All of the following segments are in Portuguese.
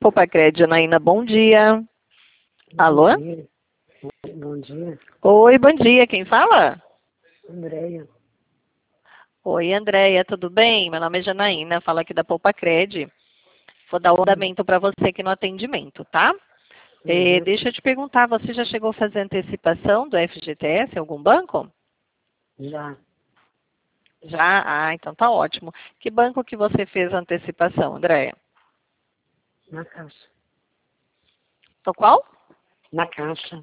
Poupa-Cred, Janaína, bom dia. Alô? Bom dia. Bom dia. Oi, bom dia. Quem fala? Andréia. Oi, Andréia, tudo bem? Meu nome é Janaína, falo aqui da Poupa-Cred. Vou dar o andamento para você aqui no atendimento, tá? Deixa eu te perguntar, você já chegou a fazer antecipação do FGTS em algum banco? Já. Já? Ah, então tá ótimo. Que banco que você fez a antecipação, Andréia? Na Caixa. No qual? Na Caixa.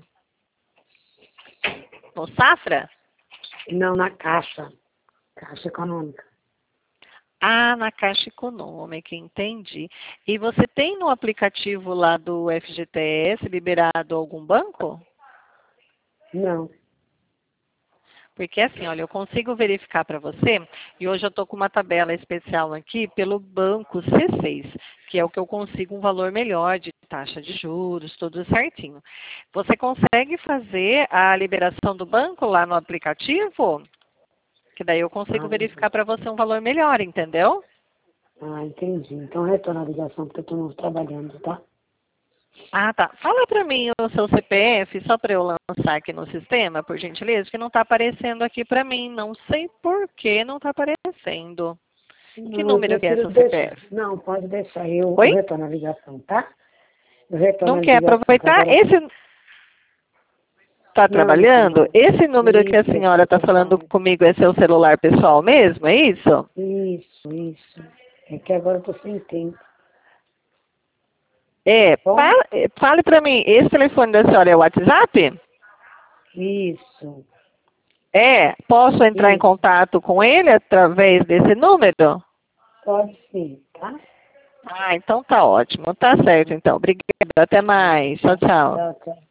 No Safra? Não, na Caixa. Caixa Econômica. Ah, na Caixa Econômica, entendi. E você tem no aplicativo lá do FGTS liberado algum banco? Não. Porque assim, olha, eu consigo verificar para você, e hoje eu estou com uma tabela especial aqui pelo banco C6, que é o que eu consigo um valor melhor de taxa de juros, tudo certinho. Você consegue fazer a liberação do banco lá no aplicativo? Que daí eu consigo verificar para você um valor melhor, entendeu? Entendi. Então retorna a ligação porque eu estou trabalhando, tá? Ah, tá. Fala para mim o seu CPF, só para eu lançar aqui no sistema, por gentileza, que não está aparecendo aqui para mim. Não sei por que não está aparecendo. Que Não, eu número que é prefiro seu deixar. CPF? Não, pode deixar. Eu Oi? retorno a ligação, tá? Eu retorno Não a quer ligação. Que aproveitar? agora... Esse está Não, minha trabalhando? senhora. Esse número que a Isso, senhora está falando pessoal. comigo é seu celular pessoal mesmo, é isso? Isso. É que agora eu estou sem tempo. Bom? Fale para mim, esse telefone da senhora é o WhatsApp? Isso. Posso entrar em Isso. contato com ele através desse número? Pode sim, tá? Ah, então tá ótimo. Tá certo, então. Obrigada. Até mais. Tchau, tchau. Tchau, tchau.